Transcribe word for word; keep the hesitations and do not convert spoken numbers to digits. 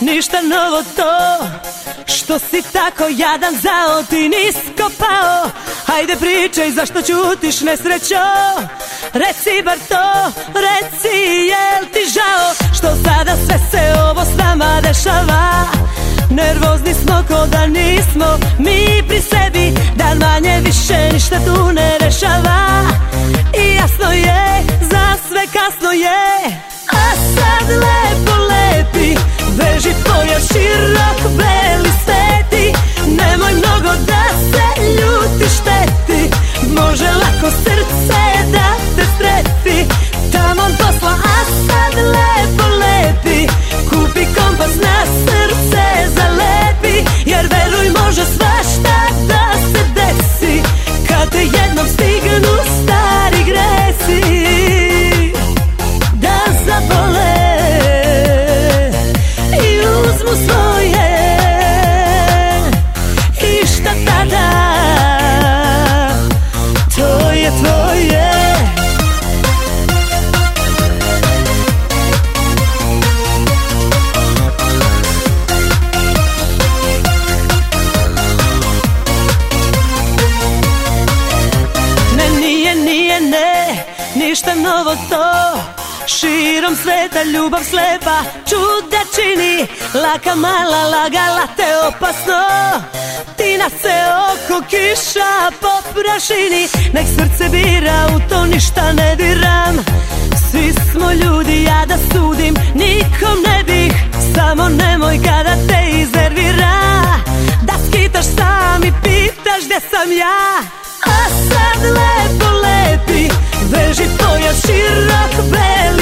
ništa novo to što si tako jadan, zao ti nisko pao. Hajde pričaj zašto ćutiš nesrećo, reci bar to, reci jel ti žao što sada sve se ovo s nama dešava. Nervozni smo ko da nismo mi pri sebi, dan manje više ništa tu ne rešava. I jasno je, za sve kasno je, a sad lepo lepi, veži pojas širok, beli sveti. Nemoj mnogo da se ljuti, šteti, može lako srce da te streti. Tamon posla, a sad lepo lepi, kupi kompas na srce zalepi. Jer veruj može svašta da se desi kad te jednom stignu stari gresi, da zabole i uzmu svoje. I šta tada, to je tvoje. Ništa novo to, širom sveta ljubav slepa čuda čini. Laka mala lagala te opasno, tina se oko kiša po prašini. Nek srce bira, u to ništa ne diram. Svi smo ljudi, ja da sudim nikom ne bih. Samo nemoj kada te iznervira da skitaš sam i pitaš gde sam ja. A sad lepo lepi, veži pojas širok, beli